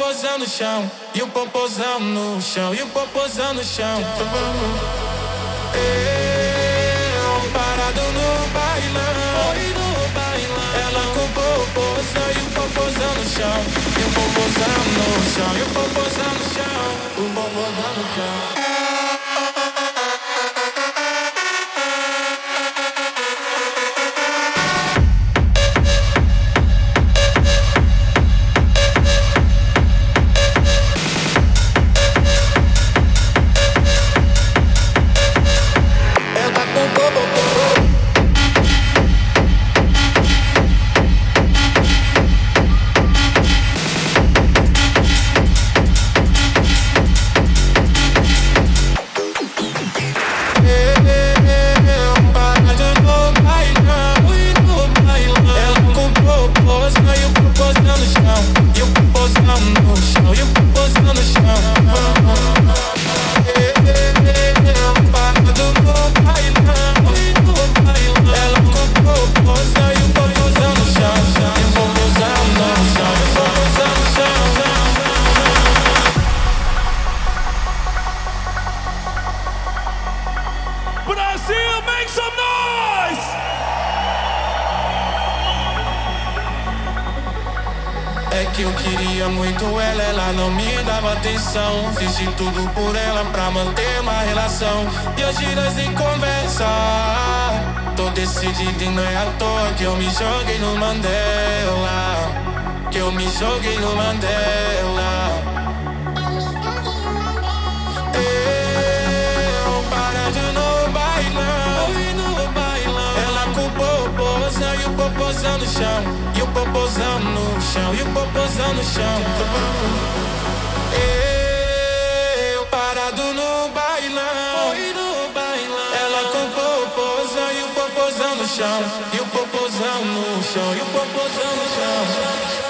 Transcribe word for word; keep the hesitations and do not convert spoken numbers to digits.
popozão no chão, e o popozão no chão, e o popozão no chão. Eu parado no bailão, no bailão. Ela com o popozão e o popozão no chão, e o popozão no chão, e o popozão no chão, o popozão no chão. Brasil, make some noise! É que eu queria muito ela, ela não me dava atenção. Fiz de tudo por ela pra manter uma relação. E hoje nós nem conversa. Tô decidido e não é à toa que eu me joguei no Mandela. Que eu me joguei no Mandela. Eu parado no bailão, no bailão. Ela com o popozão e o popozão no chão, e o popozão no chão, e o popozão no chão. Eu parado no bailão, no bailão. Ela com o popozão e o popozão no chão, e o popozão no chão, e o popozão no chão.